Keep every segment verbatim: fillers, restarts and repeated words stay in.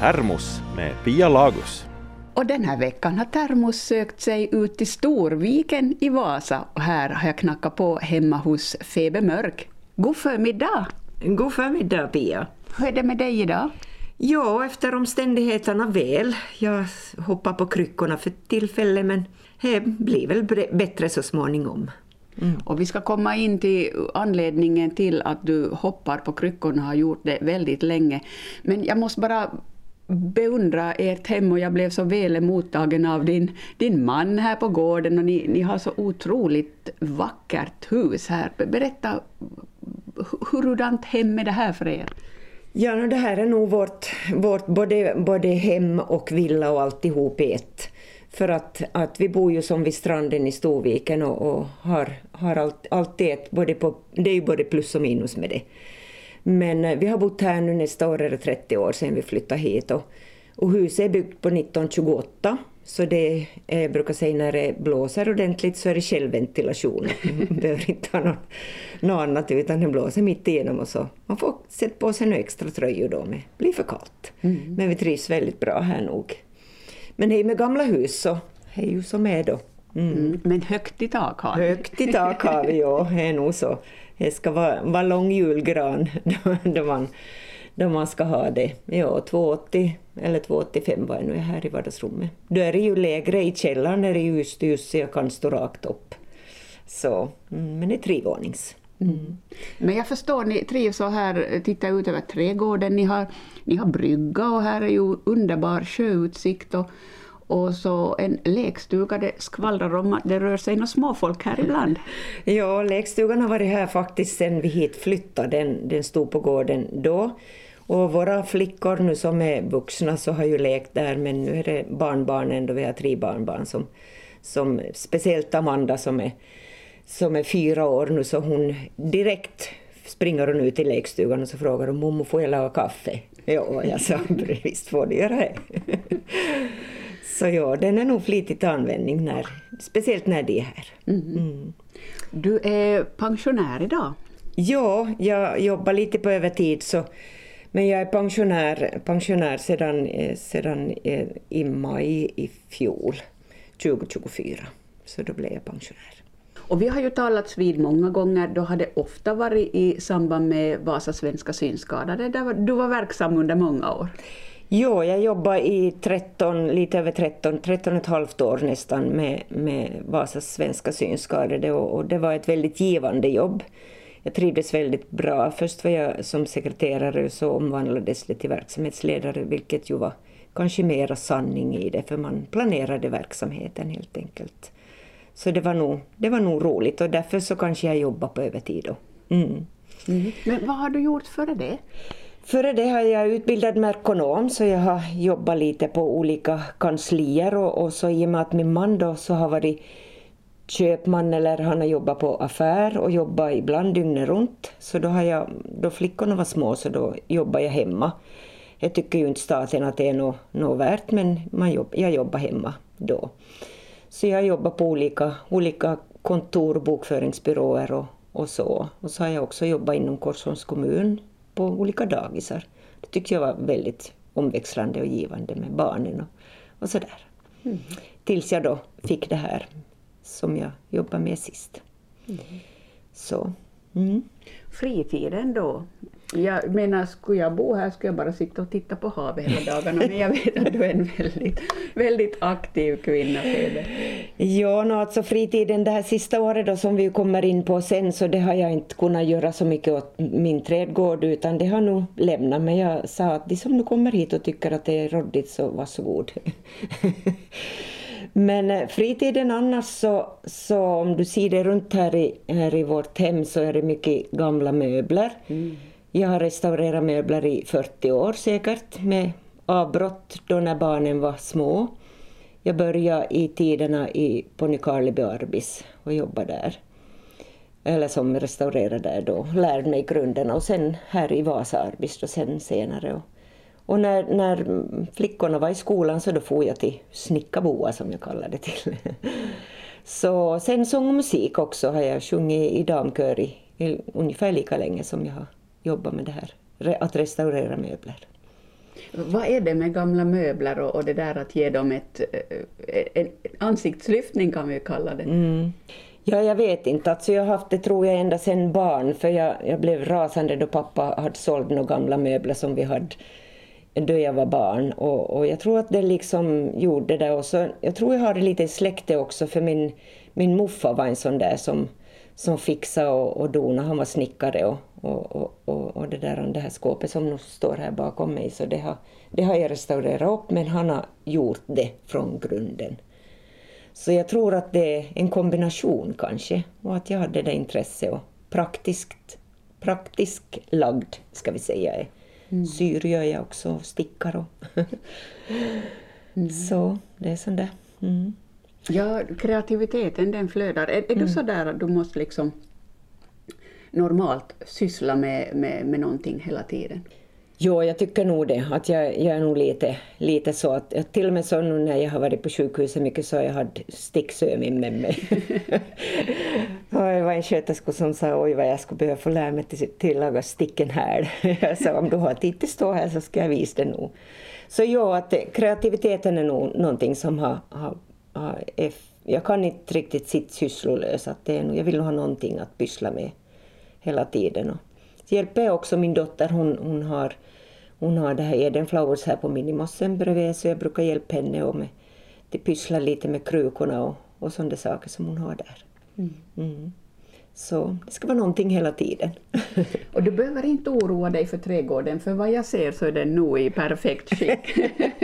Termos med Pia Lagus. Och den här veckan har Termos sökt sig ut till Storviken i Vasa. Och här har jag knackat på hemma hos Febe Mörk. God förmiddag! God förmiddag, Pia. Hur är det med dig idag? Ja, efter omständigheterna väl. Jag hoppar på kryckorna för tillfället, men det blir väl bättre så småningom. Mm. Och vi ska komma in till anledningen till att du hoppar på kryckorna och har gjort det väldigt länge. Men jag måste bara beundra ert hem, och jag blev så väl emottagen av din, din man här på gården, och ni, ni har så otroligt vackert hus här. Berätta, hurdant hem är det här för er? Ja, det här är nog vårt, vårt både, både hem och villa och alltihop ett. För att, att vi bor ju som vid stranden i Storviken och, och har, har allt, allt ett, både på, det är ju både plus och minus med det. Men vi har bott här nu, nästa år är det trettio år sedan vi flyttade hit. Och, och huset är byggt på nittonhundratjugoåtta. Så det är, jag brukar säga, när det blåser ordentligt så är det självventilation. Man behöver inte ha något, något annat, utan det blåser mitt igenom. Och så. Man får sätta på sig en extra tröjor då, med blir för kallt. Mm. Men vi trivs väldigt bra här nog. Men det är med gamla hus så det är ju som är då. Mm. Mm. Men högt i tak har vi. Högt i tak har vi, ja. Det är nog så. Det ska vara, vara lång julgran då man, då man ska ha det. Ja, tvåhundraåttio eller tvåhundraåttiofem var jag nu här i vardagsrummet. Då är det ju lägre i källaren, är det just just så jag kan stå rakt upp. Så, mm, men det är trevånings. Mm. Men jag förstår, ni trivs så här, titta ut över trädgården, ni har, ni har brygga och här är ju underbar sjöutsikt och, och så en lekstuga. Det skvallrar om att det rör sig några småfolk här ibland. Ja, lekstugan har varit här faktiskt sedan vi hit flyttade. Den, den stod på gården då. Och våra flickor nu som är vuxna så har ju lekt där, men nu är det barnbarnen då, vi har tre barnbarn som, som speciellt Amanda som är som är fyra år nu, så hon direkt springer hon ut i lekstugan och så frågar hon: "Mommo, får jag laga kaffe?" Ja, jag sa: "Visst får du göra det." Så ja, den är nog flitigt användning när, speciellt när det är här. Mm. Mm. Du är pensionär idag? Ja, jag jobbar lite på övertid, så, men jag är pensionär, pensionär sedan, sedan i maj i fjol, tjugohundratjugofyra. Så då blev jag pensionär. Och vi har ju talats vid många gånger, då har det ofta varit i samband med Vasa svenska synskadade, där du var verksam under många år. Jo, jag jobbade i tretton, lite över tretton, tretton och ett halvt år nästan med, med Vasas svenska synskadade, och, och det var ett väldigt givande jobb. Jag trivdes väldigt bra. Först var jag som sekreterare, så omvandlades det till verksamhetsledare, vilket ju var kanske mera sanning i det, för man planerade verksamheten helt enkelt. Så det var nog, det var nog roligt, och därför så kanske jag jobbar på övertid då. Mm. Mm. Men vad har du gjort före det? Före det har jag utbildat merkonom, så jag har jobbat lite på olika kanslier, och, och så i och med att min man då så har varit köpman, eller han har jobbat på affär och jobbat ibland dygnet runt, så då har jag, då flickorna var små, så då jobbar jag hemma. Jag tycker ju inte staten att det är något, något värt, men man jobb, jag jobbar hemma då. Så jag jobbar på olika, olika kontor, bokföringsbyråer och, och så. Och så har jag också jobbat inom Korsholms kommun på olika dagisar. Det tyckte jag var väldigt omväxlande och givande med barnen och, och sådär. Mm. Tills jag då fick det här som jag jobbar med sist. Mm. Så. Mm. Fritiden då? Jag menar, skulle jag bo här skulle jag bara sitta och titta på havet hela dagarna. Men jag vet att du är en väldigt, väldigt aktiv kvinna, Febe. Ja, no, alltså fritiden det här sista året då, som vi kommer in på sen, så det har jag inte kunnat göra så mycket åt min trädgård, utan det har nog lämnat. Men jag sa att de som nu kommer hit och tycker att det är råddigt, så varsågod. Men fritiden annars så, så om du ser det runt här i, här i vårt hem, så är det mycket gamla möbler. Mm. Jag har restaurerat möbler i fyrtio år säkert, med avbrott då när barnen var små. Jag började i tiderna i, på Nykarleby Arbis och jobbade där. Eller som restaurerade där då. Lärde mig grunderna, och sen här i Vasa Arbis och sen senare. Och, och när, när flickorna var i skolan, så då får jag till Snickaboa, som jag kallade det till. Så sen sång och musik också har jag sjungit i damkör i, i ungefär lika länge som jag har jobbat med det här. Att restaurera möbler. Vad är det med gamla möbler och, och det där att ge dem ett, en ansiktslyftning kan vi kalla det? Mm. Ja, jag vet inte. Alltså jag har haft det tror jag ända sedan barn. För jag, jag blev rasande då pappa hade sålt några gamla möbler som vi hade då jag var barn. Och, och jag tror att det liksom gjorde det. Och så, jag tror jag har det lite i släkte också. För min, min morfar var en sån där som, som fixade och, och dona. Han var snickare och, och, och, och, och det där det här skåpet som nu står här bakom mig. Så det har, det har jag restaurerat upp. Men han har gjort det från grunden. Så jag tror att det är en kombination kanske. Och att jag hade det intresse och praktiskt, praktisk lagd ska vi säga. Mm. Syr gör jag också, stickar och mm. Så det är sånt där. Mm. Ja, kreativiteten den flödar. Är, är mm. du så där att du måste liksom normalt syssla med, med, med någonting hela tiden? Jo, jag tycker nog det. Att jag, jag är nog lite, lite så att jag, till och med så nu när jag har varit på sjukhuset mycket så jag hade sticksömning med mig. Och det var en sköterska som sa oj vad jag skulle behöva få lära mig till, till att laga sticken här. Jag sa om du har tid att stå här så ska jag visa det nog. Så ja, att kreativiteten är nog någonting som har, har, har är, jag kan inte riktigt sitta sysslolös. Att det är nog, jag vill ha någonting att pyssla med hela tiden. Och hjälper jag också min dotter, hon, hon, har, hon har det här Eden Flowers här på Minimossen bredvid, så jag brukar hjälpa henne och med, att pyssla lite med krukorna och, och sådana saker som hon har där. Mm. Mm. Så det ska vara någonting hela tiden. Och du behöver inte oroa dig för trädgården, för vad jag ser så är den nog i perfekt skick.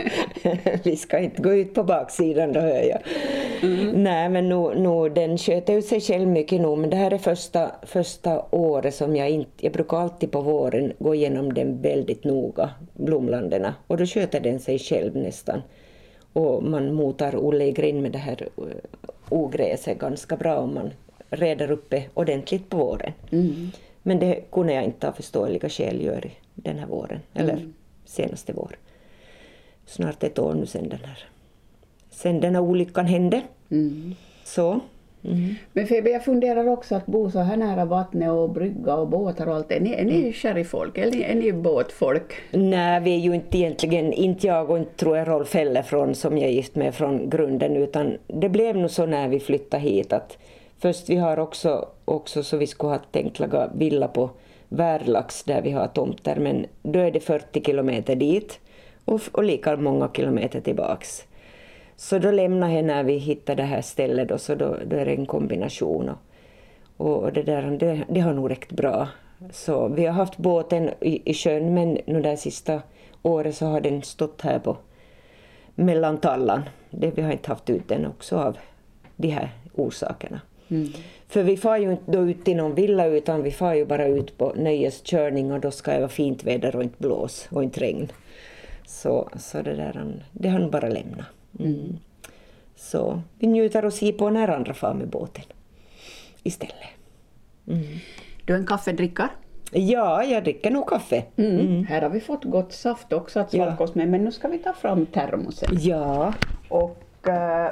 Vi ska inte gå ut på baksidan, då hör jag. Mm. Nej, men nu, nu, den sköter ut sig själv mycket nu, men det här är första, första året som jag inte, jag brukar alltid på våren gå igenom den väldigt noga, blomlanderna, och då sköter den sig själv nästan. Och man motar Olle i grind med det här ogräset ganska bra om man reder uppe ordentligt på våren. Mm. Men det kunde jag inte av förståeliga skäl göra den här våren, eller mm. senaste vår. Snart ett år nu sedan den här, sen den här olyckan hände. Mm. Så. Mm. Men Febe, jag funderar också att bo så här nära vattnet och brygga och båtar och allt. Är ni, är ni kärrigfolk eller är ni båtfolk? Nej, vi är ju inte egentligen, inte jag och inte tror jag Rolf heller från, som jag är gift med från grunden, utan det blev nog så när vi flyttade hit att först vi har också, också så vi skulle ha tänkt laga villa på Värlax där vi har tomter, men då är det fyrtio kilometer dit och, och lika många kilometer tillbaks. Så då lämnar jag när vi hittar det här stället och så då, då är det en kombination och, och det, där, det, det har nog räckt bra. Så vi har haft båten i, i sjön, men nu det sista året så har den stått här på mellantallan. Det vi har inte haft ut den också av de här orsakerna. Mm. För vi får ju inte då ut i någon villa utan vi får ju bara ut på nöjeskörning och då ska det vara fint väder och inte blås och inte regn. Så, så det där, det har nog bara lämnat. Mm. Så vi njuter oss i på när andra far med båten istället. Mm. Du är en kaffedrickare? Ja, jag dricker nog kaffe. Mm. Mm. Här har vi fått gott saft också att svalka oss med, men nu ska vi ta fram termosen. Ja. Och uh,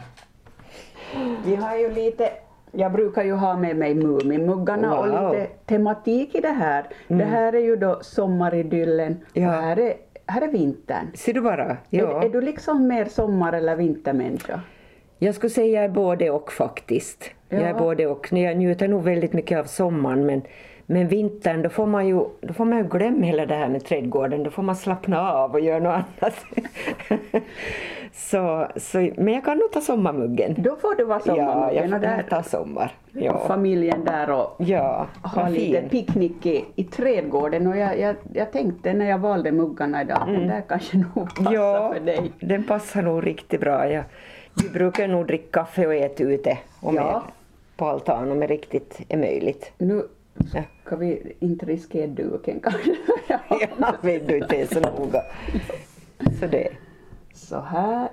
vi har ju lite, jag brukar ju ha med mig Mumimuggarna wow. och lite tematik i det här. Mm. Det här är ju då sommaridyllen ja. och här är Här är vintern. Ser du bara? Ja. Är, är du liksom mer sommar- eller vintermänniska? Jag skulle säga jag är både och faktiskt. Ja. Jag är både och. Jag njuter nog väldigt mycket av sommaren. Men, men vintern, då får, man ju, då får man ju glömma hela det här med trädgården. Då får man slappna av och göra något annat. så, så, men jag kan nog ta sommarmuggen. Då får du vara sommarmuggen. Ja, jag får och där, ta sommar. Ja. Och familjen där och ja, ha lite picknick i, i trädgården. Och jag, jag, jag tänkte när jag valde muggarna idag, mm. den där kanske nog passar ja, för dig. Den passar nog riktigt bra. Jag, vi brukar nog dricka kaffe och äta ute och ja. på altan om det riktigt är möjligt. Nu ska vi inte riskera duken kanske. ja, vet du inte så noga. Så det. Så här.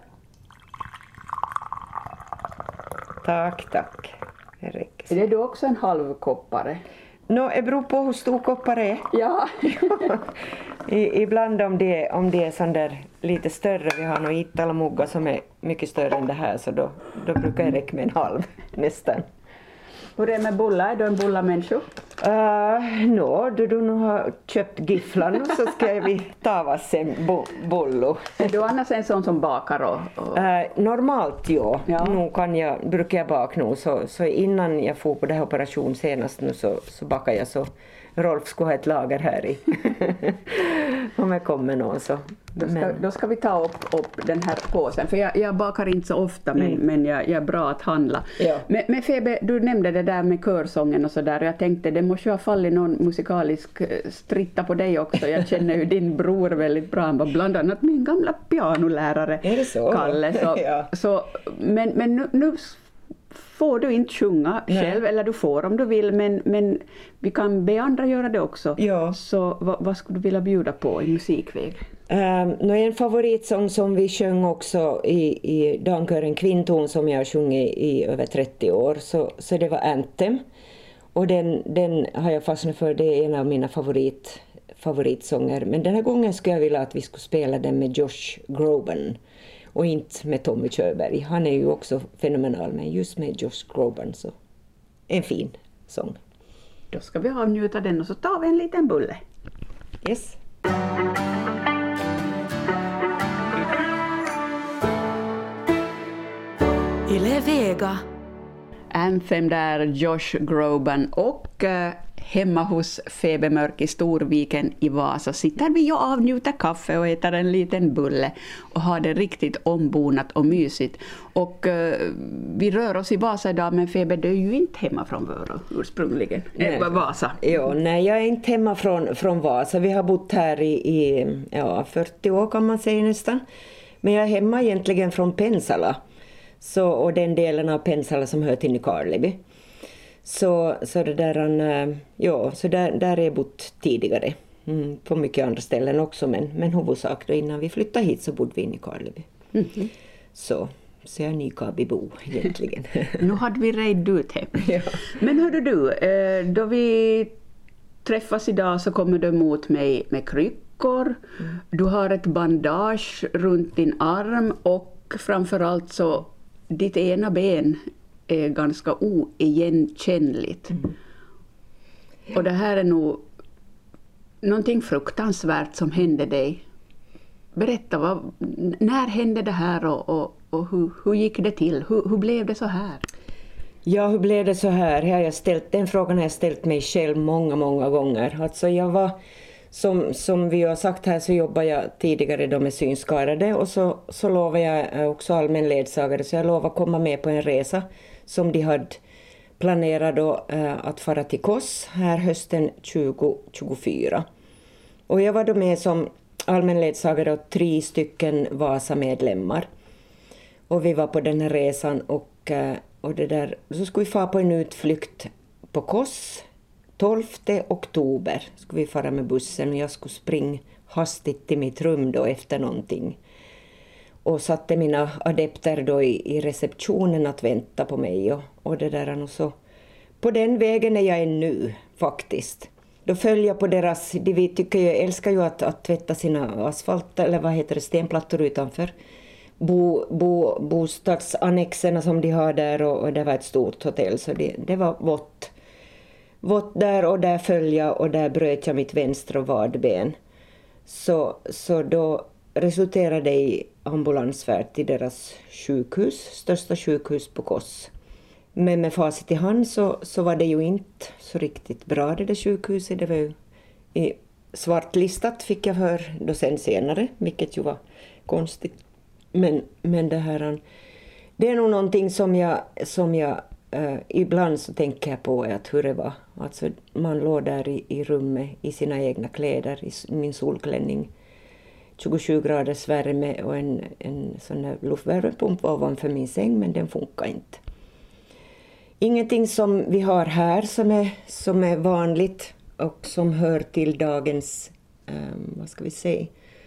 Tack, tack. Det är du också en halvkoppare? No, det beror på hur stor koppare är. Ja. I, ibland om det, om det är sån där lite större, vi har nog Ittala-muggar som är mycket större än det här, så då, då brukar jag räcka med en halv nästan. Hur är det med bullar? Är du en bullamänniska? Uh, no, då du nu har köpt gifflan så ska vi ta oss en bo- bollo. Är du annars en sån som bakar? Och, och... Uh, normalt ja. ja. Nu kan jag, brukar jag baka nu. Så, så innan jag får på det här operation senast nu så, så bakar jag så Rolf skulle ha ett lager här i. Om jag kommer någon så. Då ska, då ska vi ta upp, upp den här påsen. För jag, jag bakar inte så ofta men, mm. men jag, jag är bra att handla. Ja. Men, men Febe, du nämnde det där med körsången och sådär. Och jag tänkte det måste ju ha fallit någon musikalisk stritta på dig också. Jag känner ju din bror väldigt bra. Han var bland annat min gamla pianolärare. Är det så? Kalle. Så, ja. så, men men nu, nu får du inte sjunga Nej. själv. Eller du får om du vill. Men, men vi kan be andra göra det också. Ja. Så vad, vad skulle du vilja bjuda på i musikväg? Um, en favoritsång som vi sjöng också i, i Dankören Kvinton som jag har sjungit i över trettio år så, så det var Anthem och den, den har jag fastnat för, det är en av mina favorit, favoritsånger men den här gången skulle jag vilja att vi skulle spela den med Josh Groban och inte med Tommy Körberg, han är ju också fenomenal men just med Josh Groban så en fin sång. Då ska vi avnjuta den och så tar vi en liten bulle. Yes. Yle Vega. Anthem där, Josh Groban och eh, hemma hos Febe Mörk i Storviken i Vasa sitter vi och avnjuter kaffe och äter en liten bulle och har det riktigt ombonat och mysigt. Och eh, vi rör oss i Vasa idag men Febe du är ju inte hemma från Vörå ursprungligen. Nej. Äh, Vasa. Jo, nej, jag är inte hemma från, från Vasa. Vi har bott här i, i ja, fyrtio år kan man säga nästan. Men jag är hemma egentligen från Pensala. Så, och den delen av Pensala som hör till Nykarleby. Så, så, det där, ja, så där, där är jag bott tidigare. Mm, på mycket andra ställen också. Men, men huvudsak då innan vi flyttade hit så bodde vi i Nykarleby. Mm-hmm. Så, så jag är Nykarbybo egentligen. Nu hade vi rejt ut hem. Ja. Men hörde du, då vi träffas idag så kommer du mot mig med kryckor. Mm. Du har ett bandage runt din arm och framförallt så ditt ena ben är ganska oigenkännligt. Mm. Och det här är nog någonting fruktansvärt som hände dig. Berätta, vad, när hände det här och, och, och hur, hur gick det till? Hur, hur blev det så här? Ja, hur blev det så här? Jag har ställt, den frågan har jag ställt mig själv många, många gånger. Alltså jag var, som, som vi har sagt här så jobbar jag tidigare då med synskadade och så, så lovar jag också allmän ledsagare så jag lovar att komma med på en resa som de hade planerat då, äh, att fara till Kos här hösten tjugo tjugofyra. Och jag var då med som allmän ledsagare och tre stycken Vasa-medlemmar. Och vi var på den här resan och, äh, och det där, så skulle vi fara på en utflykt på Kos. tolfte oktober skulle vi fara med bussen och jag skulle springa hastigt till mitt rum då efter någonting. Och satte mina adepter då i, i receptionen att vänta på mig. Och, och det där är så. På den vägen är jag nu faktiskt. Då följer jag på deras, de vi tycker jag älskar ju att, att tvätta sina asfalt, eller vad heter det, stenplattor utanför. Bo, bo, bostadsannexerna som de har där och, och det var ett stort hotell så det, det var vått. Vått där och där följde jag och där bröt jag mitt vänstra vadben. Så, så då resulterade det i ambulansfärd till deras sjukhus, största sjukhus på Kos. Men med facit i hand så, så var det ju inte så riktigt bra det där sjukhuset. Det var ju i svartlistat fick jag hör då sen senare, vilket ju var konstigt. Men, men det här, det är nog någonting som jag, som jag uh, ibland så tänker jag på att hur det var. Alltså man låg där i, i rummet i sina egna kläder, i min solklänning. tjugosju graders värme och en, en sån här luftvärmepump ovanför min säng, men den funkar inte. Ingenting som vi har här som är, som är vanligt och som hör till dagens, um, vad ska vi säga,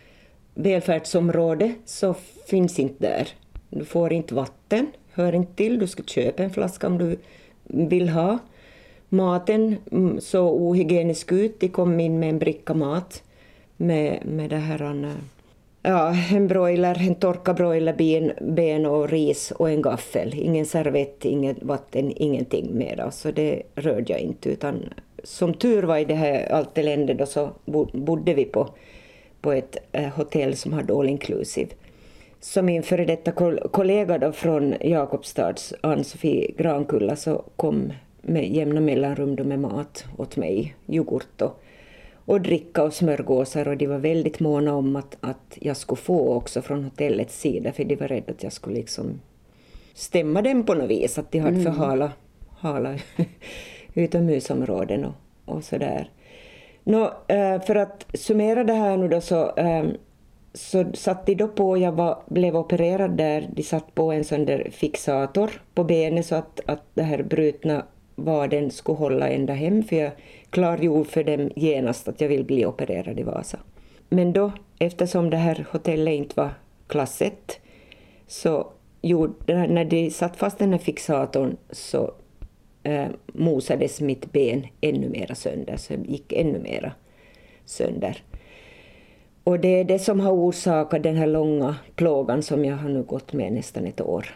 välfärdsområde så finns inte där. Du får inte vatten, hör inte till, du ska köpa en flaska om du vill ha. Maten så ohygienisk ut, de kom in med en bricka mat. Med, med det här, ja, en broiler, en torka broiler, ben, ben och ris och en gaffel. Ingen servett, inget vatten, ingenting mer. Så det rörde jag inte utan som tur var i det här allt elände då så bodde vi på, på ett eh, hotell som hade all inclusive. Så min före detta kollega då från Jakobstads, Ann-Sofie Grankulla, så kom med jämna mellanrum då med mat åt mig, yoghurt och, och dricka och smörgåsar, och de var väldigt måna om att, att jag skulle få också från hotellets sida, för de var rädda att jag skulle liksom stämma dem på något vis, att de hade för hala, hala utomhusområden och, och sådär. Nå, för att summera det här nu då så, så satt de då på, jag var, blev opererad där, de satt på en sån där fixator på benet så att, att det här brutna vaden skulle hålla ända hem, för jag klargjorde för dem genast att jag vill bli opererad i Vasa. Men då, eftersom det här hotellet inte var klass ett, så gjorde, när de satt fast den här fixatorn så eh, mosades mitt ben ännu mera sönder, så det gick ännu mera sönder. Och det är det som har orsakat den här långa plågan som jag har nu gått med nästan ett år.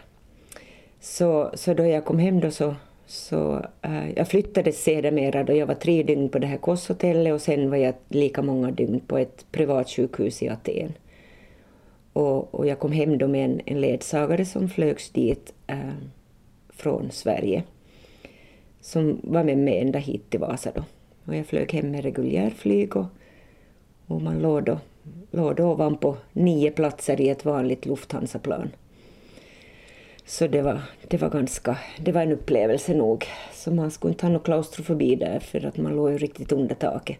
Så, så då jag kom hem då så, så äh, jag flyttade sedermera då jag var tre dygn på det här Koshotellet, och sen var jag lika många dygn på ett privatsjukhus i Aten. Och, och jag kom hem då med en, en ledsagare som flögs dit äh, från Sverige, som var med mig ända hit till Vasa då. Och jag flög hem med reguljärflyg, och, och man låg då, låg då ovanpå nio platser i ett vanligt Lufthansa-plan. Så det var, det var ganska, det var en upplevelse nog. Så man skulle inte ha någon klaustrofobi där, för att man låg ju riktigt under taket.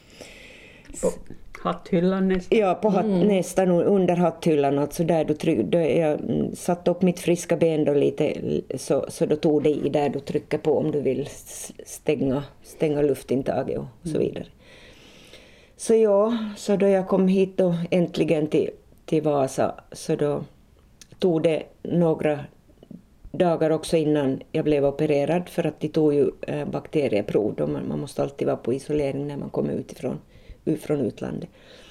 På hatthyllan nästan? Ja, på hatt, mm. nästan under hatthyllan. Alltså där då, då jag satte upp mitt friska ben då lite, så, så då tog det i där du trycker på om du vill stänga, stänga luftintaget och så vidare. Så ja, så då jag kom hit då äntligen till, till Vasa, så då tog det några dagar också innan jag blev opererad, för att de tog ju eh, bakterieprov. Då man, man måste alltid vara på isolering när man kommer utifrån, ut från utlandet.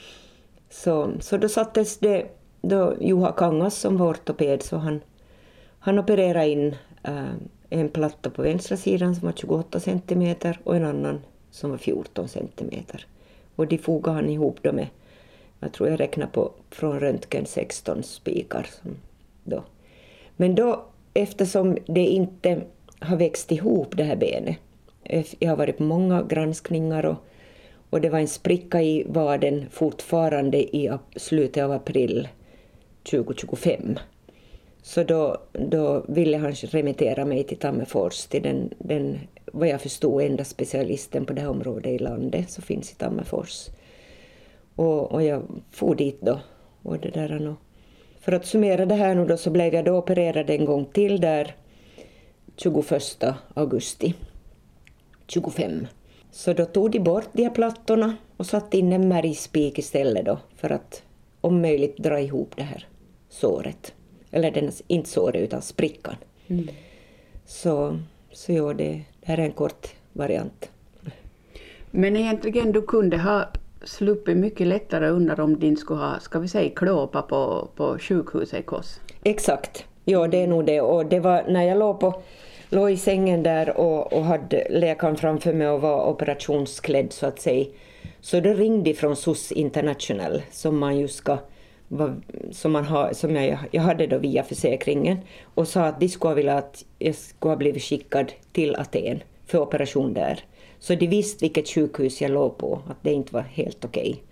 Så, så då sattes det, då Juha Kangas som var ortoped, så han, han opererade in eh, en platta på vänstra sidan som var tjugoåtta centimeter och en annan som var fjorton centimeter. Och de fogade han ihop då med, jag tror jag räknar på från röntgen sexton spikar. Som då. Men då, eftersom det inte har växt ihop det här benet, jag har varit på många granskningar, och, och det var en spricka i vaden fortfarande i slutet av april tjugohundratjugofem. Så då, då ville han remittera mig till Tammerfors, till den, den, vad jag förstod, enda specialisten på det här området i landet som finns i Tammerfors. Och, och jag for dit då. Och det där nog. För att summera det här nu då, så blev jag då opererad en gång till där tjugoförsta augusti tjugofem. Så då tog de bort de här plattorna och satte in en märgspik istället då, för att om möjligt dra ihop det här såret. Eller den, inte såret utan sprickan. Mm. Så, så ja, det, det här är en kort variant. Men egentligen du kunde ha sluppit mycket lättare under om din skulle ha, ska vi säga, klåpa på, på sjukhuset i Kos. Exakt, ja det är nog det. Och det var när jag låg, på, låg i sängen där och, och hade läkaren framför mig och var operationsklädd så att säga. Så det ringde från S O S International som man ju ska, som, man har, som jag, jag hade då via försäkringen, och sa att de skulle vilja att jag skulle ha blivit skickad till Aten för operation där. Så de visste vilket sjukhus jag låg på, att det inte var helt okej. Okay.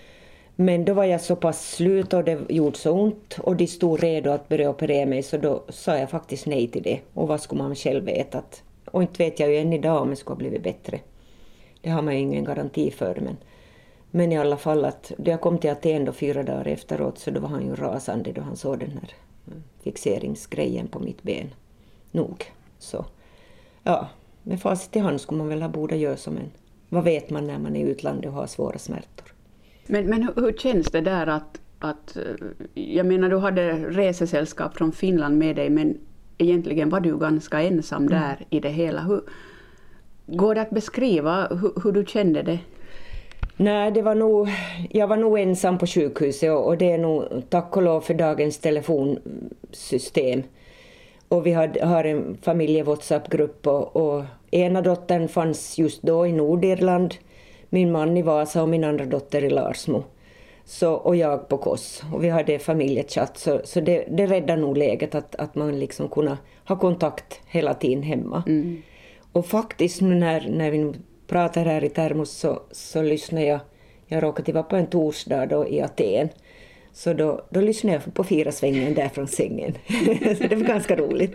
Men då var jag så pass slut och det gjorde så ont och de stod redo att börja operera mig, så då sa jag faktiskt nej till det. Och vad skulle man själv veta? Att, och inte vet jag ju än idag om det skulle ha blivit bättre. Det har man ju ingen garanti för. Men, men i alla fall, att då jag kom till Aten då fyra dagar efteråt, så då var han ju rasande då han såg den här fixeringsgrejen på mitt ben. Nog. Så ja, med facit i hand skulle man väl ha borde göra som en. Vad vet man när man är i utlandet och har svåra smärtor? Men, men hur, hur känns det där att, att, jag menar du hade resesällskap från Finland med dig, men egentligen var du ganska ensam där mm. i det hela. Hur, går det att beskriva hur, hur du kände det? Nej, det var nog, jag var nog ensam på sjukhuset, och, och det är nog tack och lov för dagens telefonsystem. Och vi hade, har en familje-WhatsApp-grupp och, och ena dottern fanns just då i Nordirland, min man i Vasa och min andra dotter i Larsmo. Så, och jag på Kos. Och vi hade familjechatt, så, så det, det räddade nog läget att, att man liksom kunde ha kontakt hela tiden hemma. Mm. Och faktiskt nu när, när vi pratar här i Termos så, så lyssnar jag, jag råkade vara på en torsdag då i Aten. Så då, då lyssnade jag på fyra svängen där från sängen. Så det var ganska roligt.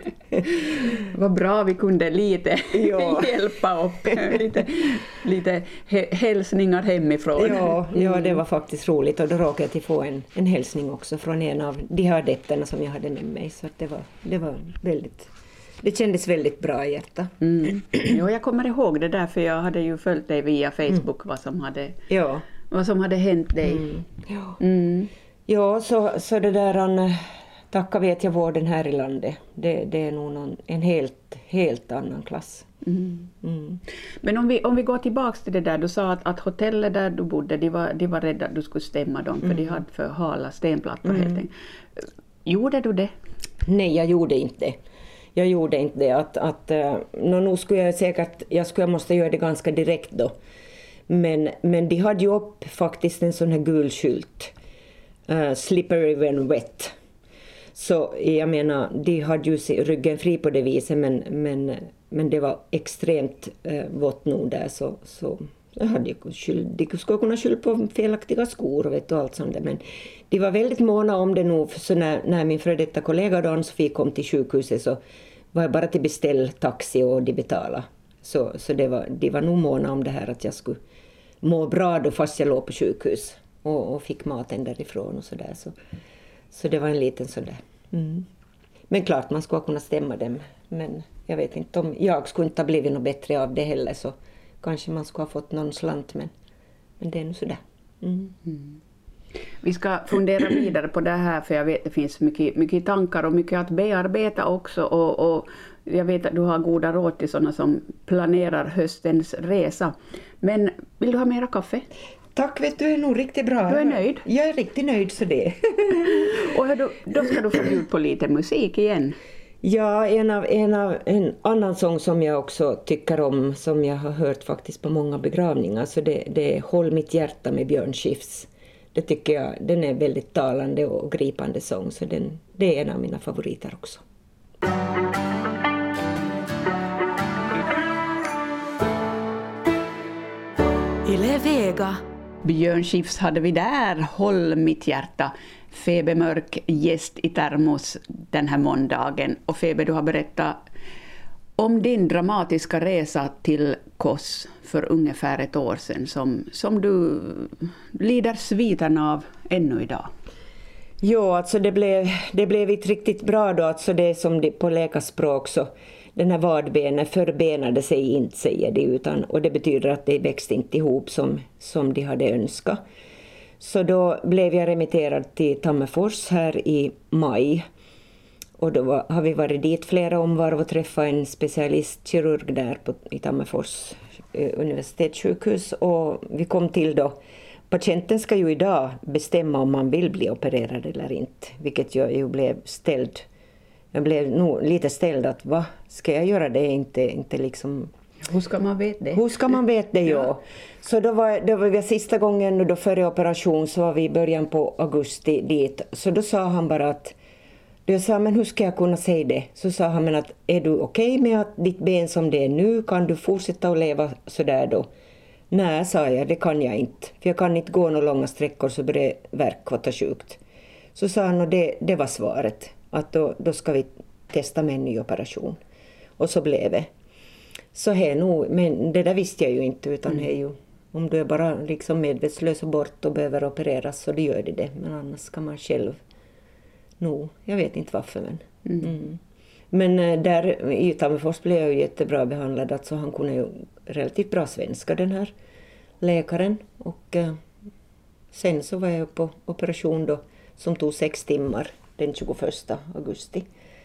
Vad bra vi kunde lite ja. hjälpa upp. Lite, lite hälsningar hemifrån. Ja, ja, det var faktiskt roligt. Och då råkade jag till få en, en hälsning också från en av de här detterna som jag hade med mig. Så det var, det var väldigt... Det kändes väldigt bra i hjärta. Mm. Jo, jag kommer ihåg det där för jag hade ju följt dig via Facebook mm. vad som hade, ja. vad som hade hänt dig. Mm. Ja. Mm. Ja, så, så det där an, tacka vet jag vården här i landet. Det, det är nog någon, en helt, helt annan klass. Mm. Mm. Men om vi, om vi går tillbaka till det där, du sa att, att hotellet där du bodde, de var, de var rädda att du skulle stämma dem för mm. de hade för hala stenplattor mm. helt enkelt. Gjorde du det? Nej, jag gjorde inte. Jag gjorde inte det. Att, att, nå, nu skulle jag säkert, jag skulle måste göra det ganska direkt då. Men, men de hade ju upp faktiskt en sån här gul skylt. Uh, slippery when wet. Så jag menar, de hade ju ryggen fri på det viset, men, men, men det var extremt uh, vått nog där, så, så jag hade ju skyld, de skulle kunna skylla på felaktiga skor och, vet, och allt sånt där, men de var väldigt måna om det nog, så när, när min före detta kollega då, Ann-Sofie, kom till sjukhuset så var jag bara till beställ taxi och de betalade. Så, så det var, de var nog måna om det här att jag skulle må bra då fast jag låg på sjukhus. Och, och fick maten därifrån och sådär. Så, så det var en liten sådär. Mm. Men klart man skulle kunna stämma dem. Men jag vet inte om jag skulle inte ha blivit något bättre av det heller. Så kanske man skulle ha fått någon slant. Men, men det är nog sådär. Mm. Mm. Vi ska fundera vidare på det här. För jag vet att det finns mycket, mycket tankar och mycket att bearbeta också. Och, och jag vet att du har goda råd till sådana som planerar höstens resa. Men vill du ha mera kaffe? Tack, vet du, är nog riktigt bra. Du är nöjd? Jag är riktigt nöjd så det. Och då, då ska du få ut på lite musik igen. Ja, en, av, en, av, en annan sång som jag också tycker om, som jag har hört faktiskt på många begravningar, så det, det är Håll mitt hjärta med Björn Skifs. Det tycker jag, den är väldigt talande och gripande sång, så den, det är en av mina favoriter också. Yle Vega. Björn Skifs hade vi där, Håll mitt hjärta. Febe Mörk, gäst i Termos den här måndagen. Och Febe, du har berättat om din dramatiska resa till Kos för ungefär ett år sedan som, som du lider sviten av ännu idag. Jo, alltså det blev, det blev inte riktigt bra då, alltså det som det på läkarspråk så den här vadbenen förbenade sig inte, säger de, utan, och det betyder att det växte inte ihop som, som de hade önskat. Så då blev jag remitterad till Tammerfors här i maj. Och då var, har vi varit dit flera omvarv och träffat en specialistkirurg där på, i Tammerfors eh, universitetssjukhus. Och vi kom till då, patienten ska ju idag bestämma om man vill bli opererad eller inte. Vilket jag ju blev ställd. Jag blev nog lite ställd att vad ska jag göra det? Inte, inte liksom... Hur ska man veta det? Hur ska man veta det, ja. ja. Så då var, då var vi sista gången då före operation, så var vi i början på augusti dit. Så då sa han bara att, jag sa men hur ska jag kunna säga det? Så sa han men att är du okej okay med att ditt ben som det är nu, kan du fortsätta att leva sådär då? Nej, sa jag, det kan jag inte. För jag kan inte gå några långa sträckor så blir det verk och ta sjukt. Så sa han och det, det var svaret. Att då, då ska vi testa med en ny operation. Och så blev det. Så här nog, men det där visste jag ju inte, utan mm. är ju, om du är bara liksom medvetslös och bort och behöver opereras så det gör det det. Men annars ska man själv nog, jag vet inte varför men. Mm. Mm. Men där i Tammerfors blev jag ju jättebra behandlad, alltså han kunde ju relativt bra svenska den här läkaren. Och eh, sen så var jag på operation då som tog sex timmar den tjugoförsta augusti.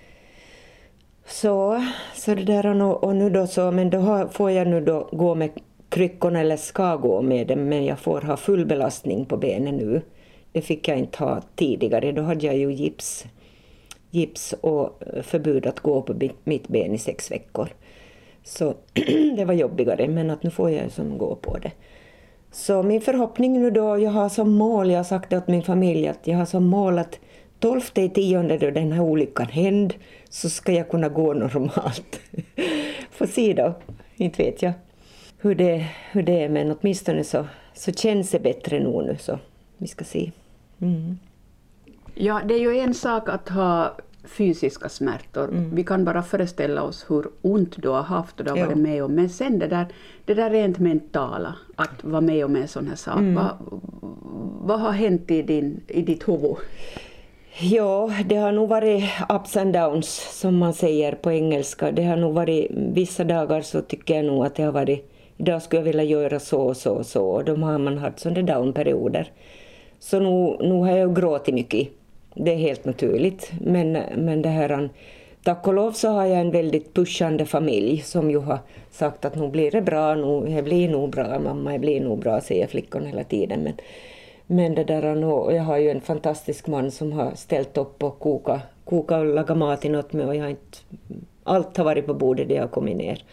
Så, så det där och, och nu då så, men då har, får jag nu då gå med kryckorna eller ska gå med dem, men jag får ha full belastning på benen nu. Det fick jag inte ha tidigare, då hade jag ju gips gips och förbud att gå på mitt ben i sex veckor. Så det var jobbigare, men att nu får jag som gå på det. Så min förhoppning nu då, jag har som mål, jag har sagt det åt min familj, att jag har som mål att tolfte i tionde då den här olyckan hände så ska jag kunna gå normalt. Får se då, inte vet jag hur det, hur det är, men åtminstone så, så känns det bättre nu nu, så vi ska se. Mm. Ja, det är ju en sak att ha fysiska smärtor. Mm. Vi kan bara föreställa oss hur ont du har haft och du har ja. varit med om. Men sen det där, det där rent mentala, att vara med om en sån här sak. Mm. Vad, vad har hänt i, din, i ditt huvud? Ja, det har nog varit ups and downs som man säger på engelska. Det har nog varit, vissa dagar så tycker jag nog att det har varit, idag skulle jag vilja göra så och så och så. Och de har man haft sådana down-perioder. Så nu, nu har jag gråtit mycket. Det är helt naturligt. Men, men det här, tack och lov så har jag en väldigt pushande familj som ju har sagt att nu blir det bra, nu jag blir nog bra, mamma jag blir nog bra, säger flickorna hela tiden. Men, men det där, och jag har ju en fantastisk man som har ställt upp och koka, koka och laga mat åt mig och jag har inte, allt har varit på bordet där jag har kommit ner.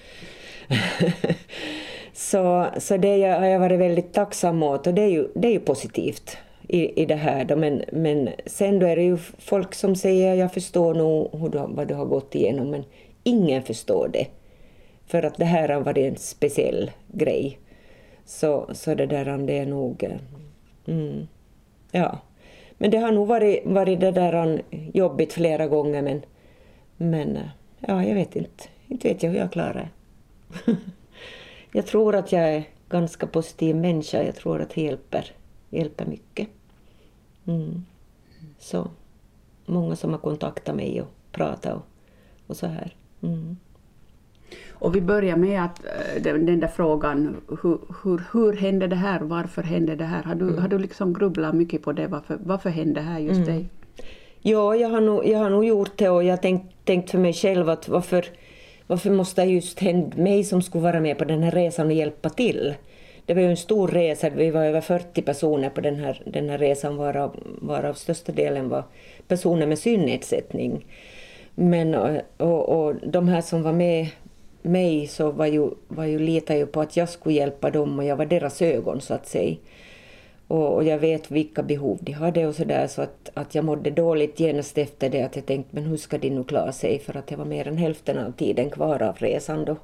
så så det har jag varit väldigt tacksam åt och det är ju, det är ju positivt. I, i det här då. Men, men sen då är det ju folk som säger jag förstår nog hur du, vad du har gått igenom, men ingen förstår det för att det här har varit en speciell grej, så, så det där det är nog mm, ja, men det har nog varit, varit det där jobbigt flera gånger, men, men ja, jag vet inte inte vet jag hur jag klarar det. Jag tror att jag är ganska positiv människa, jag tror att det hjälper hjälper mycket. Mm. Så många som har kontaktat mig och pratat och, och så här. Mm. Och vi börjar med att den, den där frågan, hur, hur, hur hände det här? Varför hände det här? Har du, mm. har du liksom grubblat mycket på det? Varför, varför hände det här just mm. dig? Ja, jag har nog, jag har nog gjort det och jag har tänkt, tänkt för mig själv att varför, varför måste just hända mig som skulle vara med på den här resan och hjälpa till? Det var ju en stor resa, vi var över fyrtio personer på den här, den här resan, varav, varav största delen var personer med synnedsättning. Men, och, och de här som var med mig så var ju, var ju litade ju på att jag skulle hjälpa dem och jag var deras ögon så att säga. Och, och jag vet vilka behov de hade och sådär, så att, att jag mådde dåligt genast efter det, att jag tänkte men hur ska de nu klara sig, för att jag var mer än hälften av tiden kvar av resan då.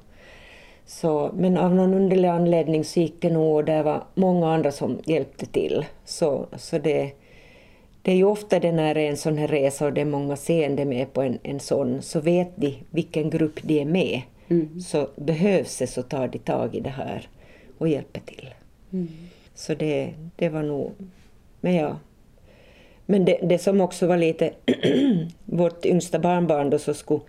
Så, men av någon underlig anledning så gick det nog och det var många andra som hjälpte till. Så, så det, det är ju ofta det när det är en sån här resa och det är många seende med på en, en sån, så vet de vilken grupp de är med. Mm. Så behövs det så tar de tag i det här och hjälper till. Mm. Så det, det var nog, men ja. Men det, det som också var lite, vårt yngsta barnbarn då så skulle,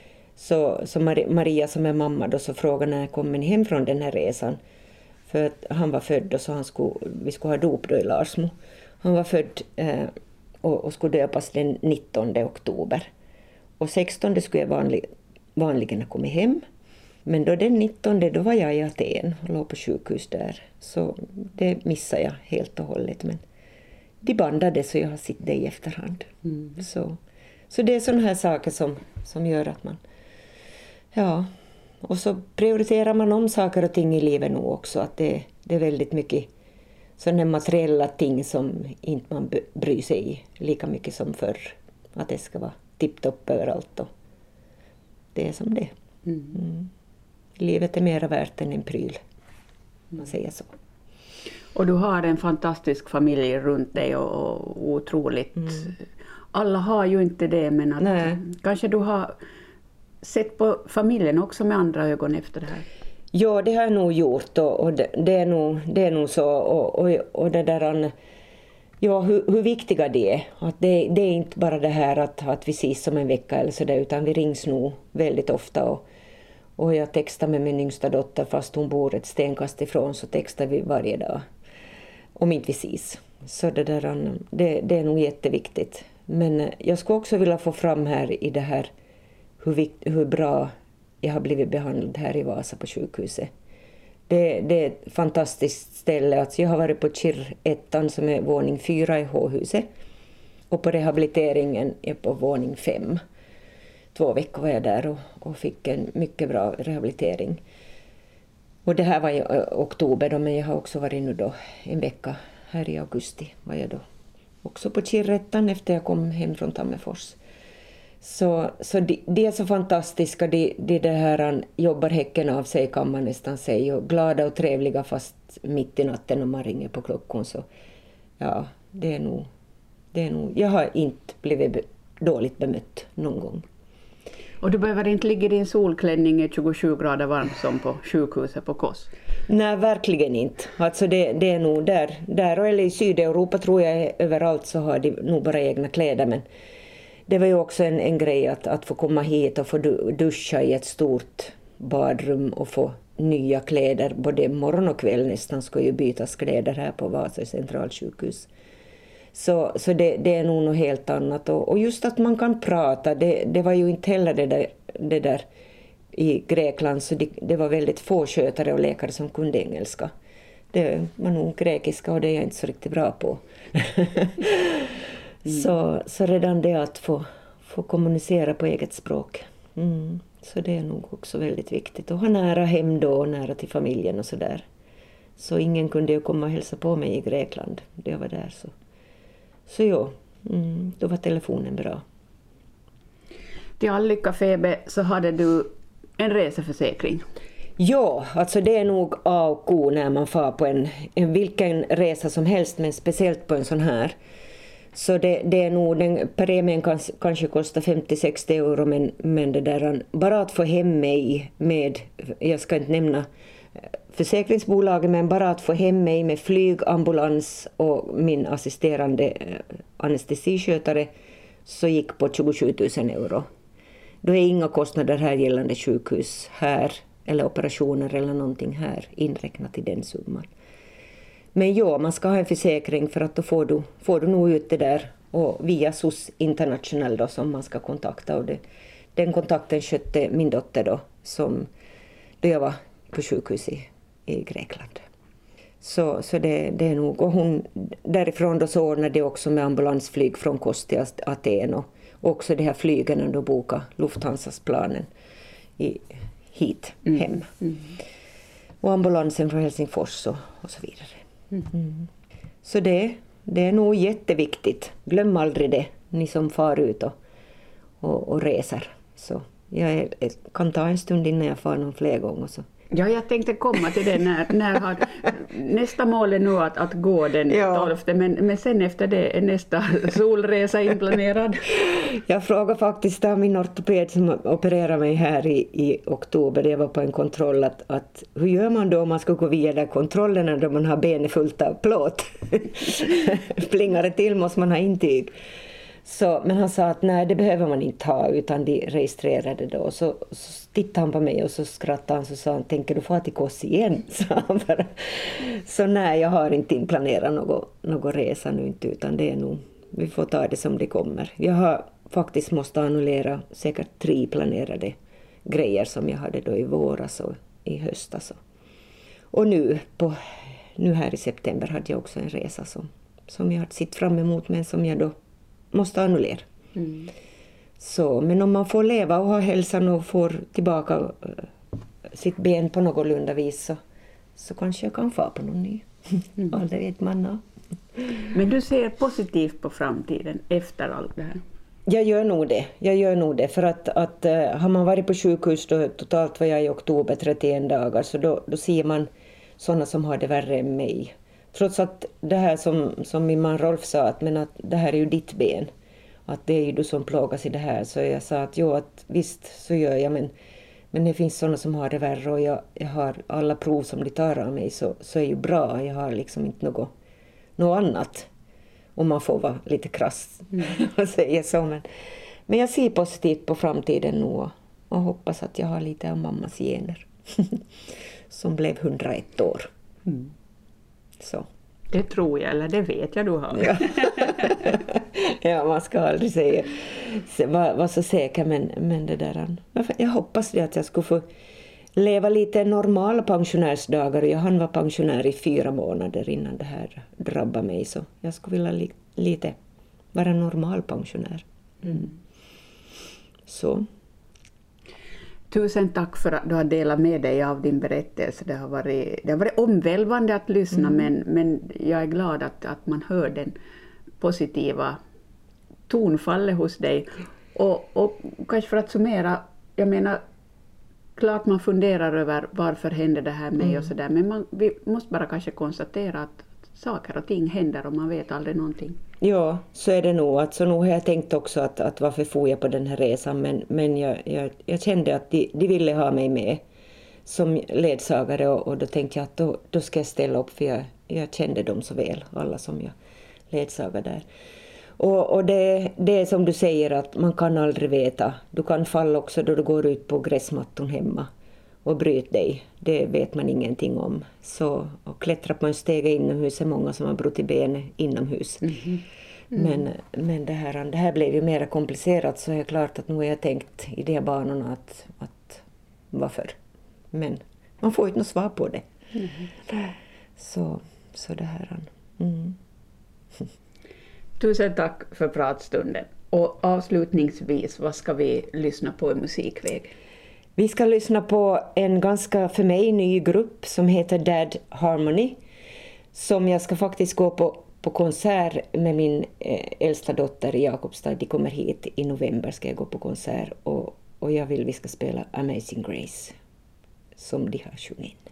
Så, så Maria som är mamma då så frågade när kommer ni hem från den här resan. För att han var född och så han skulle, vi skulle ha dop då i Larsmo. Han var född eh, och, och skulle döpas den nittonde oktober. Och sextonde skulle jag vanlig, vanligen ha kommit hem. Men då den nittonde då var jag i Aten och låg på sjukhus där. Så det missade jag helt och hållet. Men de bandade så jag har sett det i efterhand. Mm. Så, så det är sådana här saker som, som gör att man... Ja, och så prioriterar man om saker och ting i livet nu också. Att det, det är väldigt mycket sådana materiella ting som inte man bryr sig i lika mycket som förr. Att det ska vara tipptopp överallt. Och det är som det. Mm. Mm. Livet är mer värt än en pryl, om man säger så. Och du har en fantastisk familj runt dig och, och otroligt. Mm. Alla har ju inte det, men att Nej. kanske du har... sett på familjen också med andra ögon efter det här? Ja, det har jag nog gjort och, och det, det, är nog, det är nog så. Och, och, och det där, ja, hur, hur viktiga det är. Att det, det är inte bara det här att, att vi ses som en vecka eller så där, utan vi rings nog väldigt ofta. Och, och jag textar med min yngsta dotter fast hon bor ett stenkast ifrån, så textar vi varje dag. Om inte vi ses. Så det, där, det, det är nog jätteviktigt. Men jag skulle också vilja få fram här i det här Hur, vikt, hur bra jag har blivit behandlad här i Vasa på sjukhuset. Det, det är ett fantastiskt ställe. Alltså jag har varit på Kir ettan som är våning fyra i H-huset. Och på rehabiliteringen är på våning fem. Två veckor var jag där och, och fick en mycket bra rehabilitering. Och det här var i oktober då, men jag har också varit nu då en vecka här i augusti var jag då också på Kirrettan efter jag kom hem från Tammerfors. Så, så de, de är så fantastiska, de, de det här jobbar häcken av sig kan man nästan säga. Och glada och trevliga fast mitt i natten om man ringer på klockan. Så ja, det är nog, det är nog, jag har inte blivit be, dåligt bemött någon gång. Och du behöver inte ligga i din solklänning i tjugosju grader varmt som på sjukhuset på Kos? Nej, verkligen inte. Alltså det, det är nog där, där eller i Sydeuropa tror jag överallt så har de nog bara egna kläder. Men det var ju också en, en grej att, att få komma hit och få duscha i ett stort badrum och få nya kläder. Både morgon och kväll nästan ska ju bytas kläder här på Vasa centralsjukhus. Så, så det, det är nog något helt annat. Och, och just att man kan prata, det, det var ju inte heller det där, det där i Grekland. Så det, det var väldigt få skötare och läkare som kunde engelska. Det var nog grekiska och det är jag inte så riktigt bra på. mm. så, så redan det att få, få kommunicera på eget språk. Mm. Så det är nog också väldigt viktigt. Och ha nära hem då och nära till familjen och sådär. Så ingen kunde ju komma och hälsa på mig i Grekland. Det var där så. Så ja, mm, då var telefonen bra. Till all lycka Febe så hade du en reseförsäkring. Ja, alltså det är nog A och O när man far på en, en vilken resa som helst, men speciellt på en sån här. Så det, det är nog, den premien kan, kanske kostar femtio till sextio euro, men, men det där, bara att få hem mig med, jag ska inte nämna försäkringsbolaget, men bara att få hem mig med flyg, ambulans och min assisterande anestesiskötare så gick på tjugosju tusen euro. Då är inga kostnader här gällande sjukhus här eller operationer eller någonting här inräknat i den summan. Men ja, man ska ha en försäkring för att då får du, får du nog ut det där och via S O S International då som man ska kontakta. Och det, den kontakten skötte min dotter då som då jag var på sjukhus i, i Grekland. Så, så det, det är nog, och hon därifrån då så ordnade det också med ambulansflyg från Kos till Aten och också det här flygen då boka Lufthansas planen i, hit, mm. hem. Mm. Och ambulansen från Helsingfors och, och så vidare. Mm. Mm. Så det, det är nog jätteviktigt. Glöm aldrig det, ni som far ut och, och, och reser. Så jag är, kan ta en stund innan jag far någon fler gånger. Så. Ja, jag tänkte komma till det när, när har, nästa mål är nu att, att gå den ja. tolfte, men, men sen efter det är nästa solresa inplanerad. Jag frågade faktiskt av min ortoped som opererade mig här i, i oktober, jag var på en kontroll, att, att hur gör man då om man ska gå via där kontrollerna då man har benet fullt av plåt? Plingar det till måste man ha intyg. Så, men han sa att nej, det behöver man inte ha utan de registrerade då. Så, så tittade han på mig och så skrattade han och sa han, tänker du få till Kos igen? Så, han bara, så nej, jag har inte inplanerat något, något resa nu inte utan det är nog, vi får ta det som det kommer. Jag har faktiskt måste annullera säkert tre planerade grejer som jag hade då i våras och i höstas. Och nu, på, nu här i september hade jag också en resa som, som jag hade sitt fram emot men som jag då måste annullera. Mm. Så, men om man får leva och ha hälsan och får tillbaka uh, sitt ben på någorlunda vis så, så kanske jag kan få på någon ny. Mm. Aldrig vet man. Men du ser positivt på framtiden efter allt det här? Jag gör nog det. Jag gör nog det. För att, att uh, har man varit på sjukhus då, totalt var jag i oktober trettioen dagar så då, då ser man sådana som har det värre än mig. Trots att det här som, som min man Rolf sa, att, men att det här är ju ditt ben. Att det är ju du som plågas i det här. Så jag sa att jo, att visst så gör jag. Men, men det finns sådana som har det värre. Och jag, jag har alla prov som de tar av mig så, så är ju bra. Jag har liksom inte något, något annat. Om man får vara lite krass mm. och säga så. Men, men jag ser positivt på framtiden nu. Och, och hoppas att jag har lite av mammas gener. som blev hundraett år. Mm. Så. Det tror jag, eller det vet jag du har. Ja, ja man ska aldrig säga vara var så säker, men, men det där. Jag hoppas det att jag skulle få leva lite normala pensionärsdagar. Jag hann vara pensionär i fyra månader innan det här drabbade mig. Så jag skulle vilja li, lite vara normal pensionär. Mm. Så. Tusen tack för att du har delat med dig av din berättelse. Det har varit, det har varit omvälvande att lyssna, mm. men, men jag är glad att, att man hör den positiva tonfallet hos dig. Och, och kanske för att summera, jag menar, klart man funderar över varför händer det här med mm. och sådär, men man, vi måste bara kanske konstatera att saker och ting händer och man vet aldrig någonting. Ja, så är det nog. Alltså, nog har jag tänkt också att, att varför får jag på den här resan, men, men jag, jag, jag kände att de, de ville ha mig med som ledsagare, och, och då tänkte jag att då, då ska jag ställa upp, för jag, jag kände dem så väl, alla som jag ledsagade där. Och, och det, det är som du säger, att man kan aldrig veta. Du kan falla också då du går ut på gräsmattan hemma och bryter dig. Det vet man ingenting om. Så, och klättra på en steg inomhus är många som har brutit ben inomhus. Mm-hmm. Mm. Men, men det, här, det här blev ju mer komplicerat, så är det klart att nu har jag tänkt i de här banorna att, att varför. Men man får ju inte något svar på det. Mm-hmm. Så, så det här... Mm. Tusen tack för pratstunden. Och avslutningsvis, vad ska vi lyssna på i musikväg? Vi ska lyssna på en ganska för mig ny grupp som heter Dad Harmony, som jag ska faktiskt gå på, på konsert med min eh, äldsta dotter i Jakobstad. De kommer hit i november, ska jag gå på konsert, och, och jag vill vi ska spela Amazing Grace som de har sjungit.